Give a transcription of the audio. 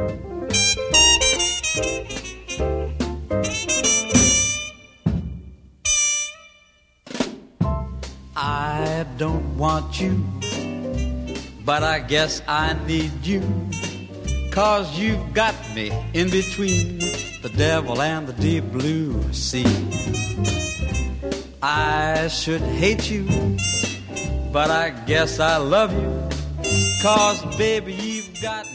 I don't want you, but I guess I need you, 'cause you've got me in between the devil and the deep blue sea. I should hate you, but I guess I love you, 'cause baby you've got